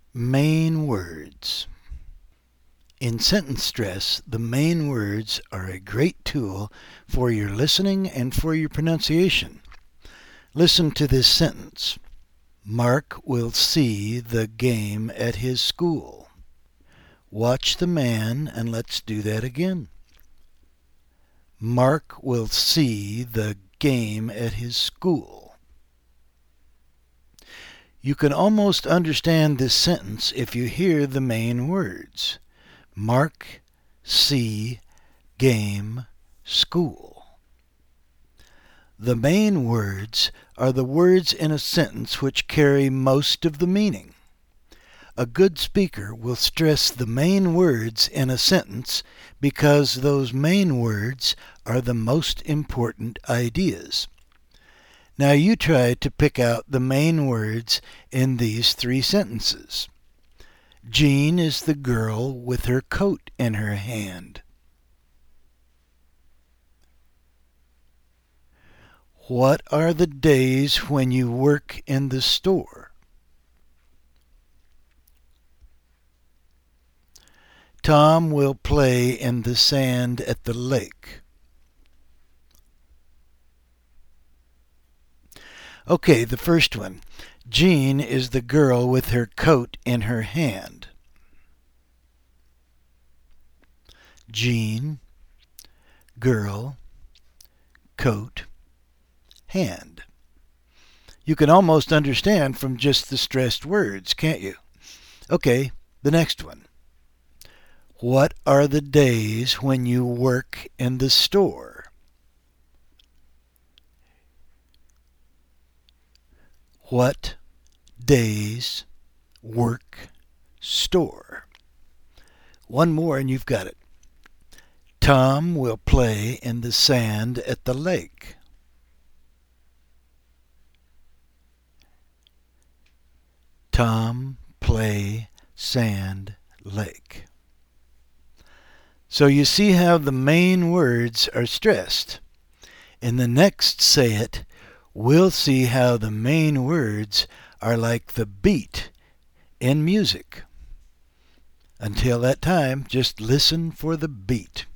Main words. In sentence stress, the main words are a great tool for your listening and for your pronunciation. Listen to this sentence. Mark will see the game at his school. Watch the man and let's do that again. Mark will see the game at his school. You can almost understand this sentence if you hear the main words. Mark, see, game, school. The main words are the words in a sentence which carry most of the meaning. A good speaker will stress the main words in a sentence because those main words are the most important ideas. Now you try to pick out the main words in these three sentences. Jean is the girl with her coat in her hand. What are the days when you work in the store? Tom will play in the sand at the lake. Okay, the first one. Jean is the girl with her coat in her hand. Jean, girl, coat, hand. You can almost understand from just the stressed words, can't you? Okay, the next one. What are the days when you work in the store? What days work store? One more and you've got it. Tom will play in the sand at the lake. Tom, play, sand, lake. So you see how the main words are stressed. In the next Say It, we'll see how the main words are like the beat in music. Until that time, just listen for the beat.